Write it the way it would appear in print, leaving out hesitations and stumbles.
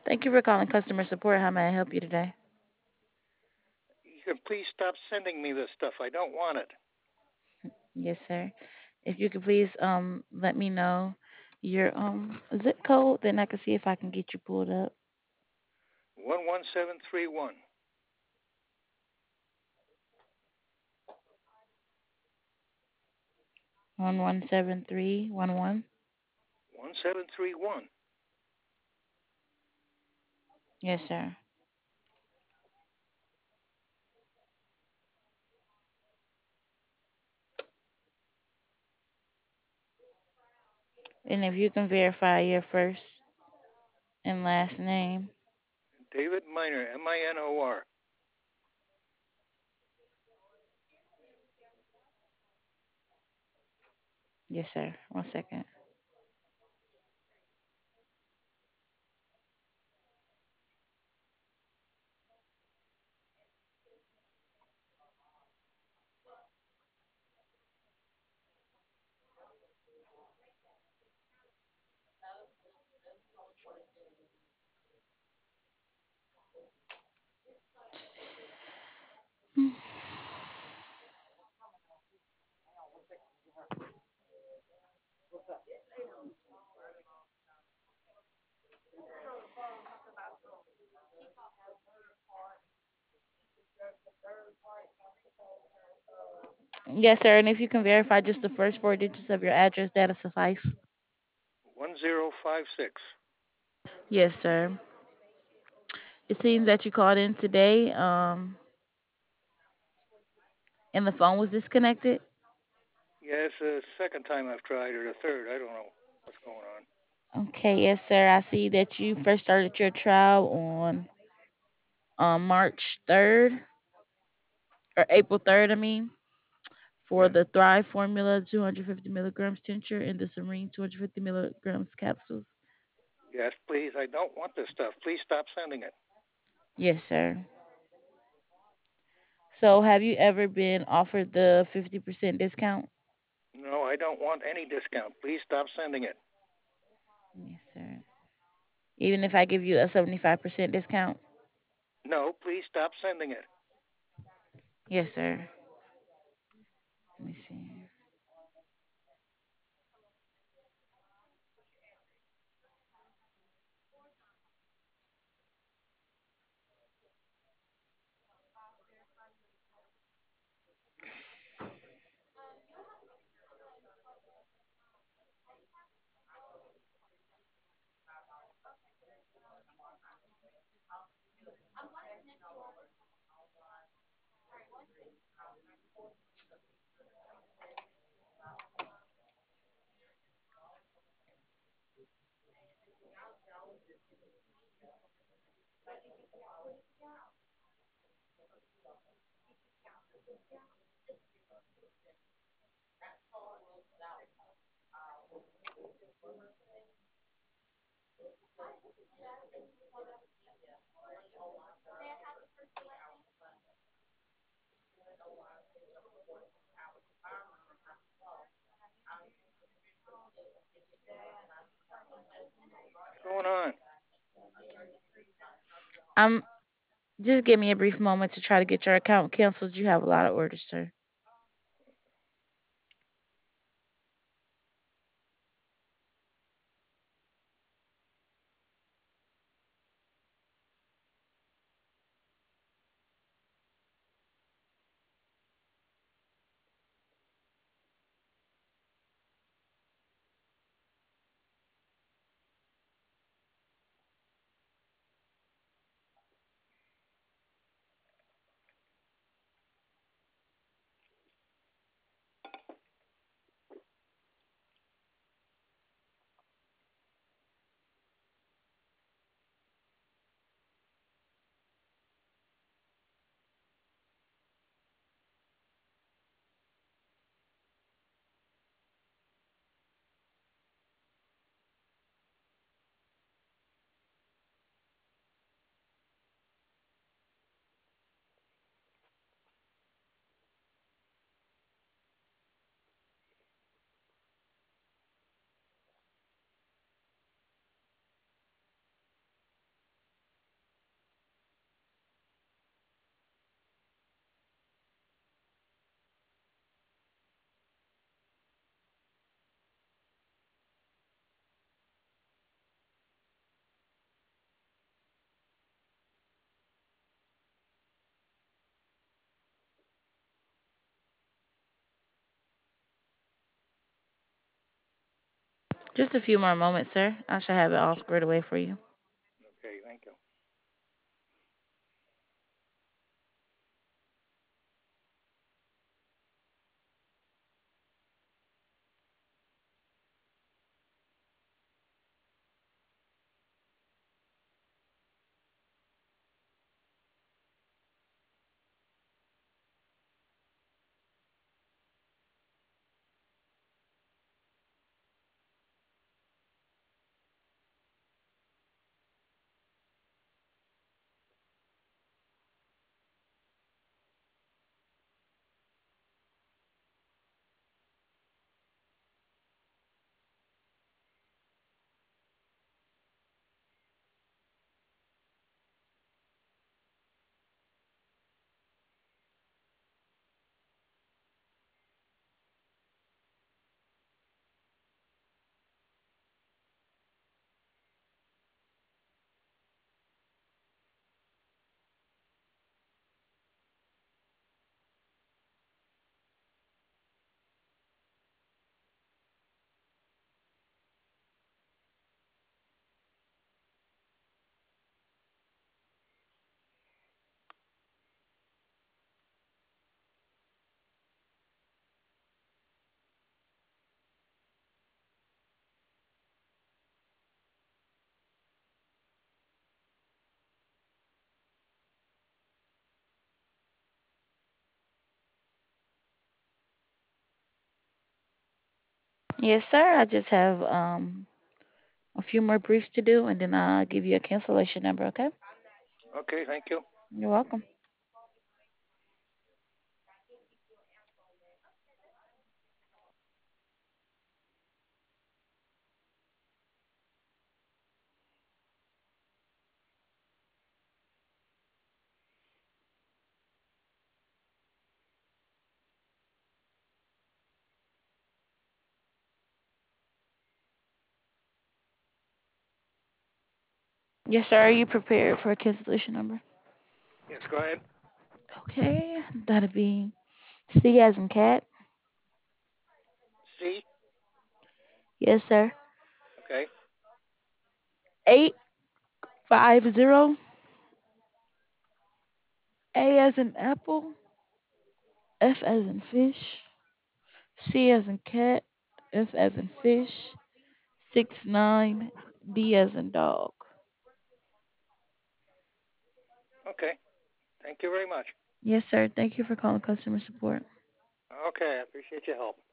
Thank you for calling customer support. How may I help you today? You can please stop sending me this stuff. I don't want it. Yes, sir. If you could please let me know your zip code, then I can see if I can get you pulled up. 11731. 117311. 1731. Yes, sir. And if you can verify your first and last name. David Minor, Minor. Yes, sir. One second. Yes, sir. And if you can verify just the first four digits of your address, that'll suffice. 1056. Yes, sir. It seems that you called in today, and the phone was disconnected. Yeah, it's the second time I've tried, or the third. I don't know what's going on. Okay, yes, sir. I see that you first started your trial on March 3rd or April 3rd, I mean, for Yeah. the Thrive Formula 250 milligrams tincture and the Serene 250 milligrams capsules. Yes, please. I don't want this stuff. Please stop sending it. Yes, sir. So, have you ever been offered the 50% discount? No, I don't want any discount. Please stop sending it. Yes, sir. Even if I give you a 75% discount? No, please stop sending it. Yes, sir. Let me see. What's going on? I'm just give me a brief moment to try to get your account canceled. You have a lot of orders, sir. Just a few more moments, sir. I should have it all squared away for you. Okay, thank you. Yes, sir. I just have a few more briefs to do, and then I'll give you a cancellation number. Okay? Okay, thank you. You're welcome. Yes, sir. Are you prepared for a cancellation number? Yes, go ahead. Okay, that'll be C as in cat. C. Yes, sir. Okay. 850. A as in apple. F as in fish. C as in cat. F as in fish. 69. D as in dog. Okay. Thank you very much. Yes, sir. Thank you for calling customer support. Okay, I appreciate your help.